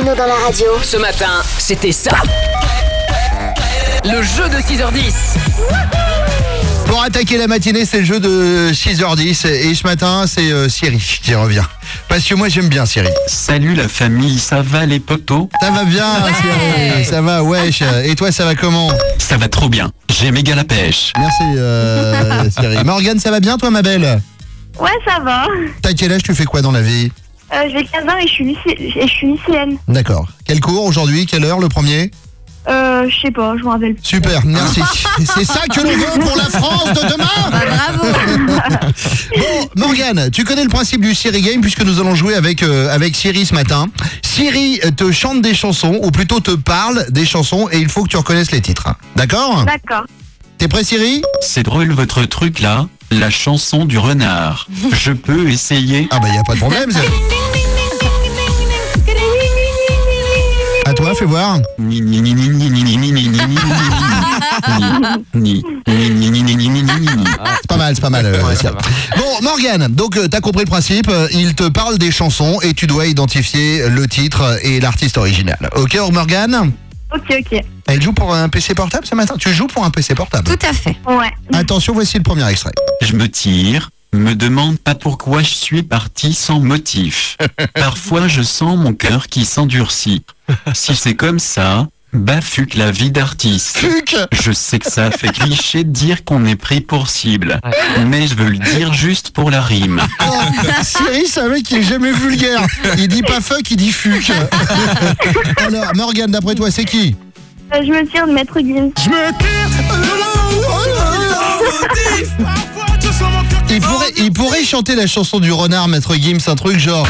Bruno dans la radio. Ce matin, c'était ça. Le jeu de 6h10. Pour attaquer la matinée, c'est le jeu de 6h10 et ce matin, c'est Cyril qui revient. Parce que moi, j'aime bien Cyril. Salut la famille, ça va les potos? Ça va bien, Cyril, ça va, wesh. Et toi, ça va comment? Ça va trop bien, j'ai méga la pêche. Merci Cyril. Morgane, ça va bien toi, ma belle? Ouais, ça va. T'as quel âge, tu fais quoi dans la vie? J'ai 15 ans et je suis lycéenne. D'accord. Quel cours aujourd'hui? Quelle heure le premier? Je sais pas, je m'en rappelle plus. Super, merci. C'est ça que l'on veut pour la France de demain. Bravo. Bon, Morgane, tu connais le principe du Siri Game puisque nous allons jouer avec Siri ce matin. Siri te chante des chansons, ou plutôt te parle des chansons, et il faut que tu reconnaisses les titres. D'accord? D'accord. T'es prêt, Siri? C'est drôle votre truc là, la chanson du renard. Je peux essayer? Ah bah y a pas de problème. À toi, fais voir. Ni ni ni ni ni ni ni ni ni ni ni ni ni ni. C'est pas mal. Siri. Bon, Morgane, donc t'as compris le principe. Il te parle des chansons et tu dois identifier le titre et l'artiste original. Ok, Morgane? Ok. Elle joue pour un PC portable ce matin? Tu joues pour un PC portable? Tout à fait. Ouais. Attention, voici le premier extrait. Je me tire, me demande pas pourquoi je suis parti sans motif. Parfois je sens mon cœur qui s'endurcit. Si c'est comme ça, bah fuck la vie d'artiste. Fuck. Je sais que ça fait cliché de dire qu'on est pris pour cible, mais je veux le dire juste pour la rime. Oh, Cyril, c'est un mec qui est jamais vulgaire. Il dit pas fuck, il dit fuck. Alors, Morgane, d'après toi, c'est qui? Je me tire de Maître Gims. Je me tire. Il pourrait chanter la chanson du renard, Maître Gims, un truc genre.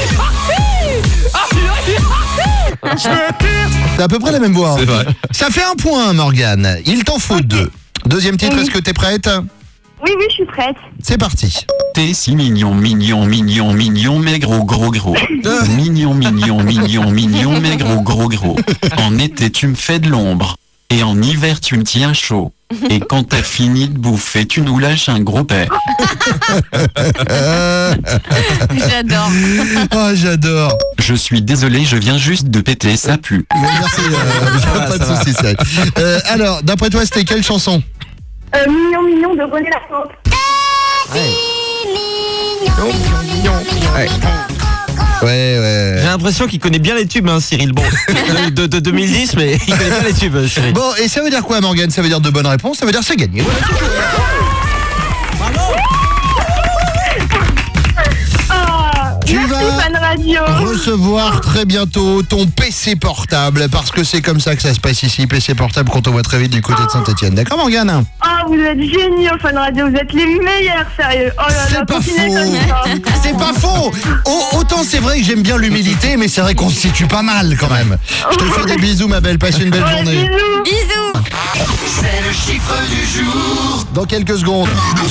C'est à peu près la même voix. C'est vrai. Ça fait un point, Morgane. Il t'en faut deux. Deuxième titre, est-ce que t'es prête? Oui, je suis prête. C'est parti. T'es si mignon, mais gros. Mignon, mais gros. En été, tu me fais de l'ombre. Et en hiver, tu me tiens chaud. Et quand t'as fini de bouffer, tu nous lâches un gros pet. J'adore. Oh, j'adore. Je suis désolé, je viens juste de péter, ça pue. Bon, merci, pas de soucis, Cyril. Alors, d'après toi, c'était quelle chanson? Mignon de René Lafont. Ouais. J'ai l'impression qu'il connaît bien les tubes, hein, Cyril. Bon, de 2010, mais il connaît pas les tubes, Cyril. Bon, et ça veut dire quoi, Morgane? Ça veut dire de bonnes réponses, ça veut dire c'est gagné. Voilà, c'est tout. Tu Merci, vas Fun Radio. recevoir très bientôt ton PC portable, parce que c'est comme ça que ça se passe ici. PC portable qu'on t'envoie très vite du côté de Saint-Etienne. D'accord, Morgane? Oh, vous êtes géniaux, Fun Radio. Vous êtes les meilleurs, sérieux. Oh là là, C'est pas continuez faux. comme ça. C'est pas faux. Autant c'est vrai que j'aime bien l'humilité, mais c'est vrai qu'on se situe pas mal quand même. Je te fais des bisous, ma belle. Passe une belle Ouais, journée. bisous. C'est le chiffre du jour. Dans quelques secondes,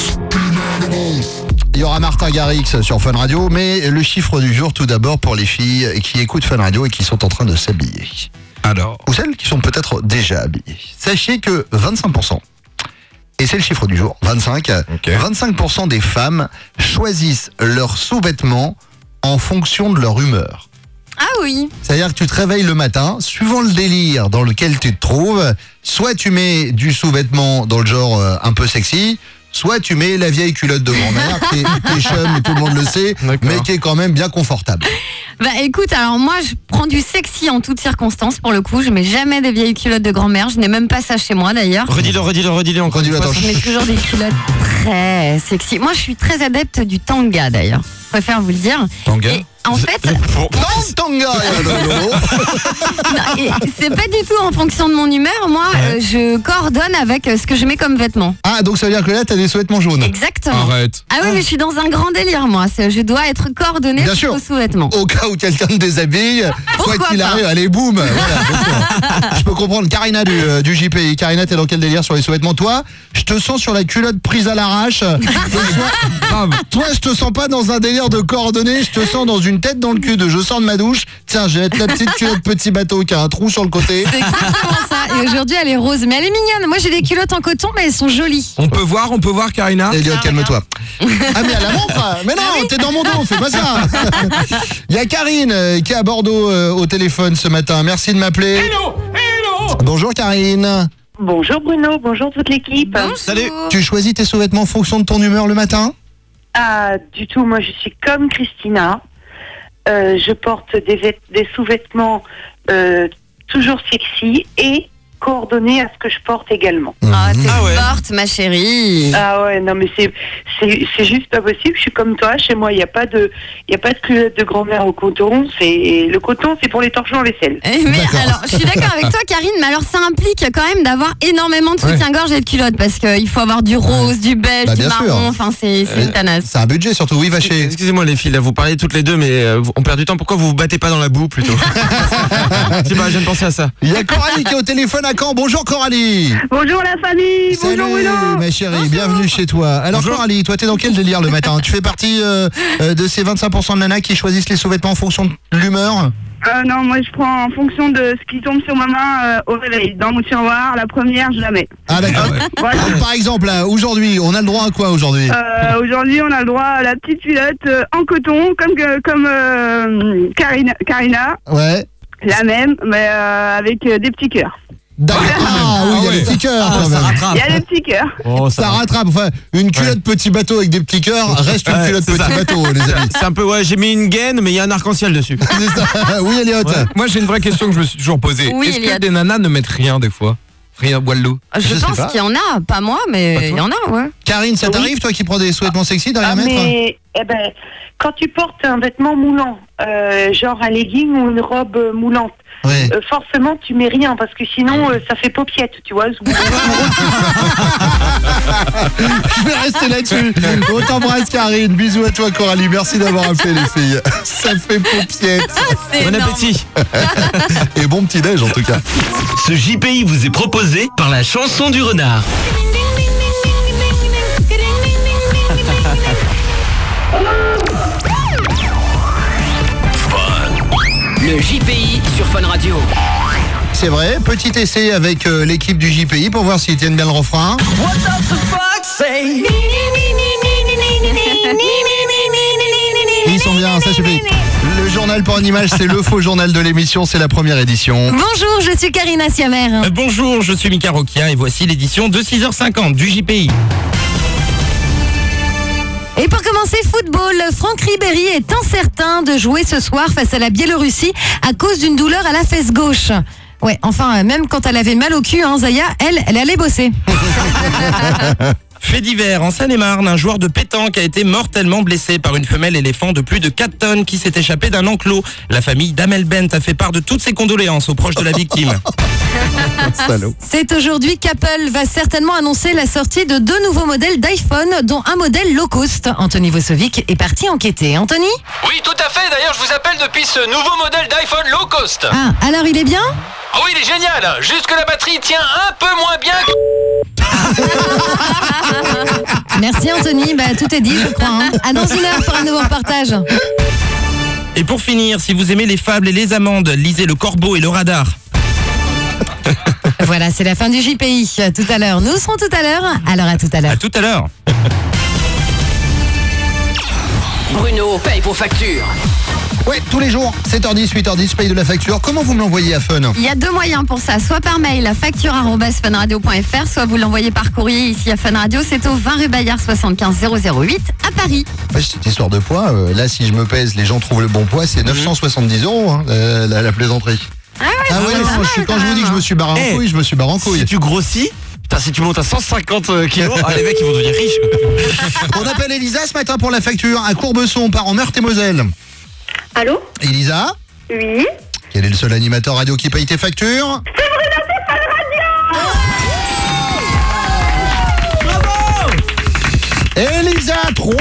il y aura Martin Garrix sur Fun Radio, mais le chiffre du jour tout d'abord pour les filles qui écoutent Fun Radio et qui sont en train de s'habiller. Alors, Ou celles qui sont peut-être déjà habillées. Sachez que 25%, et c'est le chiffre du jour, 25% des femmes choisissent leurs sous-vêtements en fonction de leur humeur. Ah oui. C'est-à-dire que tu te réveilles le matin, suivant le délire dans lequel tu te trouves, soit tu mets du sous-vêtement dans le genre un peu sexy, soit tu mets la vieille culotte de grand-mère qui est chum, tout le monde le sait, mais qui est quand même bien confortable. Bah écoute, alors moi je prends du sexy en toutes circonstances pour le coup. Je mets jamais des vieilles culottes de grand-mère. Je n'ai même pas ça chez moi d'ailleurs. redis-le encore Redis-le, une fois. attends. Je mets toujours des culottes très sexy. Moi je suis très adepte du tanga d'ailleurs. Je préfère vous le dire. Tanga. Et en fait, Non, tanga et c'est pas du tout en fonction de mon humeur. Moi, je coordonne avec ce que je mets comme vêtements. Ah, donc ça veut dire que là, t'as des sous-vêtements jaunes. Exactement. Arrête. Ah oui, mais je suis dans un grand délire, moi. Je dois être coordonnée Bien sûr. aux sous-vêtements. Au cas où quelqu'un te déshabille, quoi Pourquoi qu'il pas. arrive, allez, boum. Voilà, bien sûr. Je peux comprendre. Karina du JPI. Karina, t'es dans quel délire sur les sous-vêtements? Toi, je te sens sur la culotte prise à l'arrache. Toi, je te sens pas dans un délire de coordonnées. Je te sens dans une une tête dans le cul de je sors de ma douche. Tiens, j'ai la petite culotte petit bateau qui a un trou sur le côté. C'est exactement ça. Et aujourd'hui, elle est rose. Mais elle est mignonne. Moi, j'ai des culottes en coton, mais elles sont jolies. On peut voir, Karina. Elliot, calme-toi. Ah, mais à la montre. Mais non, t'es dans mon dos, fais pas ça. Il y a Karine qui est à Bordeaux au téléphone ce matin. Merci de m'appeler. Hello. Bonjour Karine. Bonjour Bruno, bonjour toute l'équipe. Bonjour. Salut. Tu choisis tes sous-vêtements en fonction de ton humeur le matin? Ah, du tout, moi je suis comme Christina. Je porte des sous-vêtements toujours sexy et coordonnés à ce que je porte également. Ah, t'es Ah ouais. forte, ma chérie. Ah ouais, non mais c'est juste pas possible. Je suis comme toi. Chez moi, il y a pas de culotte de grand-mère au coton. Le coton, c'est pour les torchons en vaisselle. Mais D'accord. alors, je suis d'accord avec toi, Karine, mais alors ça implique quand même d'avoir énormément de soutien-gorge et de culottes parce qu'il faut avoir du rose, du beige, Bah, du bien sûr. marron. Enfin, c'est une tanasse. C'est un budget surtout, oui, Vacher. Excusez-moi les filles, là, vous parlez toutes les deux, mais on perd du temps. Pourquoi vous vous battez pas dans la boue plutôt? Je sais pas, je viens de penser à ça. Il y a Coralie qui est au téléphone à Caen. Bonjour Coralie. Bonjour la famille. Salut Bonjour Bruno. ma chérie, bienvenue chez toi. Alors Bonjour. Coralie, toi t'es dans quel délire le matin? Tu fais partie de ces 25% de nanas qui choisissent les sous-vêtements en fonction de l'humeur? Non, moi je prends en fonction de ce qui tombe sur ma main au réveil. Dans mon tiroir, la première, je la mets. Ah d'accord. Voilà. Donc, par exemple, là, aujourd'hui, on a le droit à quoi aujourd'hui? Aujourd'hui, on a le droit à la petite culotte en coton, comme Karina, Ouais. la même, mais avec des petits cœurs. D'accord. Ah oui, il y a des petits cœurs quand ça même. rattrape. Il y a des petits cœurs. Oh, Ça rattrape. Enfin, une culotte petit bateau avec des petits cœurs reste une Ouais, culotte c'est petit ça. bateau, les amis. C'est un peu, ouais, j'ai mis une gaine, mais il y a un arc-en-ciel dessus. C'est ça. Oui, Elliot. Moi, j'ai une vraie question que je me suis toujours posée. Oui, Est-ce que Elliot. des nanas ne mettent rien des fois? Rien, Wallo. Je Je sais pense pas. qu'il y en a, pas moi, mais il y en a, ouais. Karine, ça t'arrive, toi qui prends des sous-vêtements sexy, de rien mettre? Mais quand tu portes un vêtement moulant, genre un legging ou une robe moulante, Ouais. forcément tu mets rien parce que sinon ça fait paupiette, tu vois. Je vais rester là-dessus. On t'embrasse Karine. Bisous à toi Coralie. Merci d'avoir appelé les filles. Ça fait paupiette. C'est Bon énorme. appétit. Et bon petit déj en tout cas. Ce JPI vous est proposé par la chanson du renard. Le JPI sur Fun Radio. C'est vrai, petit essai avec l'équipe du JPI pour voir s'ils tiennent bien le refrain. Ils sont bien, ça suffit. Le journal pour une image, c'est le faux journal de l'émission, c'est la première édition. Bonjour, je suis Karina Siamer. Bonjour, je suis Mika Roquia et voici l'édition de 6h50 du JPI. Et pour commencer, football, Franck Ribéry est incertain de jouer ce soir face à la Biélorussie à cause d'une douleur à la fesse gauche. Ouais, enfin, même quand elle avait mal au cul, hein, Zaya, elle allait bosser. Fait divers, en Seine-et-Marne, un joueur de pétanque a été mortellement blessé par une femelle éléphant de plus de 4 tonnes qui s'est échappée d'un enclos. La famille d'Amel Bent a fait part de toutes ses condoléances aux proches de la victime. Salaud. C'est aujourd'hui qu'Apple va certainement annoncer la sortie de 2 nouveaux modèles d'iPhone, dont un modèle low cost. Anthony Vosovic est parti enquêter. Anthony? Oui, tout à fait. D'ailleurs, je vous appelle depuis ce nouveau modèle d'iPhone low cost. Ah, alors il est bien? Ah oui, il est génial. Juste que la batterie tient un peu moins bien que... Merci Anthony, bah tout est dit je crois. Hein. À dans 1 heure pour un nouveau reportage. Et pour finir, si vous aimez les fables et les amandes, lisez Le Corbeau et le Radar. Voilà, c'est la fin du JPI. Tout à l'heure, nous serons tout à l'heure. Alors à tout à l'heure. À tout à l'heure. Bruno paye vos factures. Ouais, tous les jours, 7h10, 8h10, paye de la facture. Comment vous me l'envoyez à Fun? Il y a 2 moyens pour ça, soit par mail facture@funradio.fr, soit vous l'envoyez par courrier ici à Fun Radio, c'est au 20 rue Bayard 75 008 à Paris. Ouais, cette histoire de poids, là si je me pèse, les gens trouvent le bon poids, c'est 970 €, hein, la plaisanterie. Ah ouais, Ah ouais, non, quand je vous dis que je me suis barré en couille, je me suis barré en couille. Si tu grossis, putain, si tu montes à 150 kilos, les mecs ils vont devenir riches. On appelle Elisa ce matin pour la facture à Courbesson, on part en Meurthe-et-Moselle. Allô? Elisa, Oui. quel est le seul animateur radio qui paye tes factures? C'est Bruno, c'est Fun Radio. Elisa,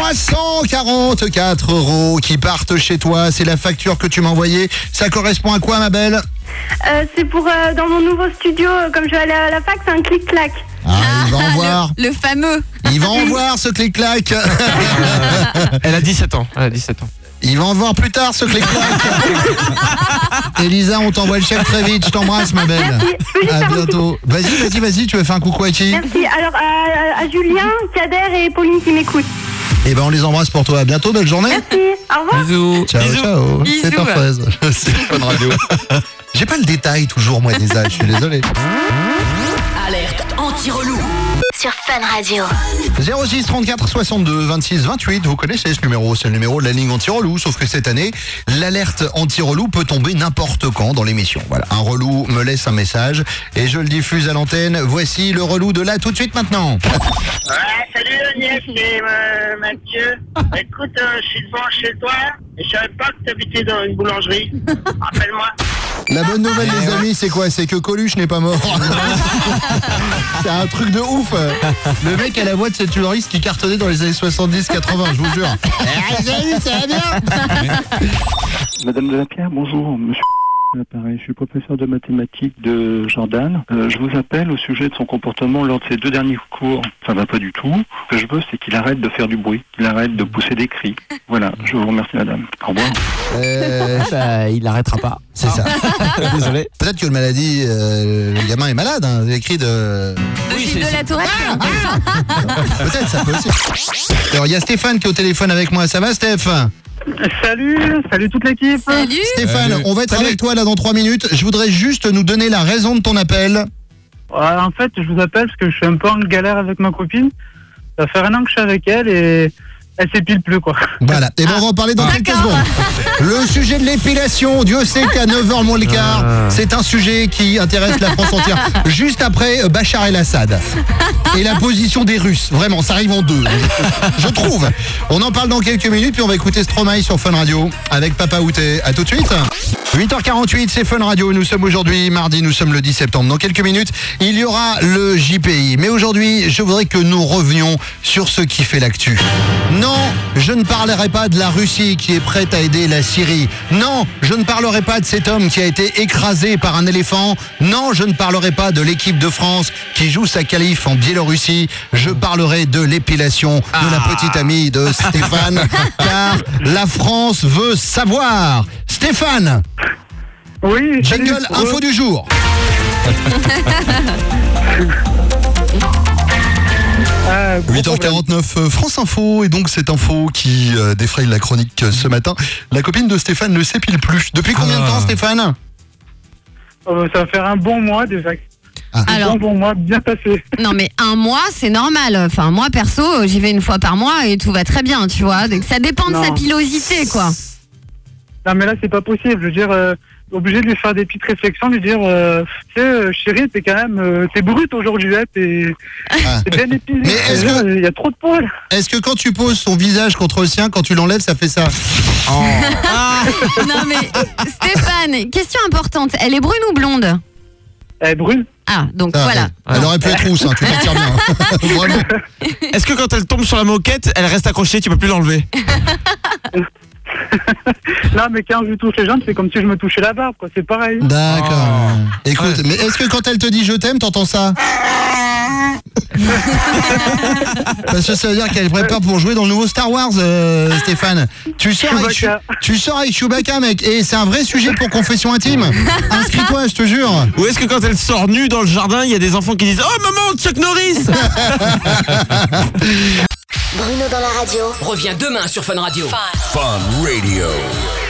344 € qui partent chez toi, c'est la facture que tu m'as envoyée. Ça correspond à quoi ma belle? C'est pour dans mon nouveau studio, comme je vais aller à la fac, c'est un clic-clac. Ah, il va en voir. Le fameux. Il va en voir ce clic-clac. Elle a 17 ans. Elle a 17 ans. Il va en voir plus tard ce clic-clac. Elisa, on t'envoie le chèque très vite. Je t'embrasse, ma belle. Merci. Je peux juste À faire un bientôt. Vas-y, tu veux faire un coucou à qui? Merci. Alors, à Julien, Kader et Pauline qui m'écoutent. Eh ben, on les embrasse pour toi. À bientôt, belle journée. Merci. Au revoir. Bisous. Ciao. C'est Bisous. parfait. C'est Fun Radio. J'ai pas le détail toujours, moi, des âges. Je suis désolé. Alerte anti-relou. Sur Fun Radio. 06 34 62 26 28, vous connaissez ce numéro, c'est le numéro de la ligne anti-relou, sauf que cette année, l'alerte anti-relou peut tomber n'importe quand dans l'émission. Voilà, un relou me laisse un message et je le diffuse à l'antenne. Voici le relou de là tout de suite maintenant. Ouais, salut Agnès, c'est Mathieu. Écoute, je suis devant chez toi et je savais pas que t'habitais dans une boulangerie. Rappelle-moi. La bonne nouvelle les amis, c'est quoi? C'est que Coluche n'est pas mort. C'est un truc de ouf. Le mec à la voix de cet humoriste qui cartonnait dans les années 70-80, je vous jure. Salut, ça va bien? Madame de la Pierre, bonjour. Monsieur Pareil, je suis professeur de mathématiques de Jordan. Je vous appelle au sujet de son comportement lors de ses 2 derniers cours. Ça va pas du tout. Ce que je veux, c'est qu'il arrête de faire du bruit, qu'il arrête de pousser des cris. Voilà, je vous remercie madame. Au revoir. Il n'arrêtera pas. C'est ça. Désolé. Peut-être que le maladie, le gamin est malade, hein. Il écrit de... Oui, de la Tourette. Peut-être, ça peut aussi. Alors, il y a Stéphane qui est au téléphone avec moi. Ça va, Steph? Salut toute l'équipe. Salut. Stéphane, on va être avec toi là dans 3 minutes. Je voudrais juste nous donner la raison de ton appel. En fait, je vous appelle parce que je suis un peu en galère avec ma copine. Ça fait 1 an que je suis avec elle et elle s'épile plus, quoi. Voilà, et bon, on va en parler dans quelques secondes. Le sujet de l'épilation, Dieu sait qu'à 9h moins le quart, c'est un sujet qui intéresse la France entière. Juste après Bachar el-Assad et la position des Russes. Vraiment, ça arrive en 2, je trouve. On en parle dans quelques minutes, puis on va écouter Stromae sur Fun Radio avec Papa Outé. À tout de suite. 8h48, c'est Fun Radio. Nous sommes aujourd'hui mardi, nous sommes le 10 septembre. Dans quelques minutes, il y aura le JPI. Mais aujourd'hui, je voudrais que nous revenions sur ce qui fait l'actu. Non, je ne parlerai pas de la Russie qui est prête à aider la Syrie. Non, je ne parlerai pas de cet homme qui a été écrasé par un éléphant. Non, je ne parlerai pas de l'équipe de France qui joue sa qualif en Biélorussie. Je parlerai de l'épilation de la petite amie de Stéphane, car la France veut savoir. Stéphane. Oui. Jingle info du jour. 8h49, France Info, et donc cette info qui défraye la chronique ce matin. La copine de Stéphane ne s'épile plus. Depuis combien de temps, Stéphane? Ça va faire un bon mois déjà. Alors, bon mois, bien passé. Non mais 1 mois c'est normal. Enfin moi perso j'y vais 1 fois par mois et tout va très bien, tu vois. Donc ça dépend de sa pilosité quoi. Non mais là c'est pas possible. Je veux dire, obligé de lui faire des petites réflexions, lui dire, tu sais, chérie, t'es quand même, t'es brute aujourd'hui, hein, t'es bien épilée. Mais est-ce que il y a trop de poils. Est-ce que quand tu poses son visage contre le sien, quand tu l'enlèves, ça fait ça? Non mais Stéphane, question importante. Elle est brune ou blonde? Elle est brune. Ah, donc voilà. Elle aurait pu être rousse, hein, tu t'en tires bien. Vraiment. Est-ce que quand elle tombe sur la moquette, elle reste accrochée, tu peux plus l'enlever? Non mais quand je touche les jambes, c'est comme si je me touchais la barbe, quoi. C'est pareil. D'accord. Écoute, mais est-ce que quand elle te dit je t'aime, t'entends ça? Parce que ça veut dire qu'elle prépare pour jouer dans le nouveau Star Wars, Stéphane. Tu sors avec Chewbacca, mec, et c'est un vrai sujet pour confession intime. Inscris-toi, je te jure. Ou est-ce que quand elle sort nue dans le jardin, il y a des enfants qui disent « Oh maman, Chuck Norris !» Bruno dans la radio. Reviens demain sur Fun Radio. Fun Radio.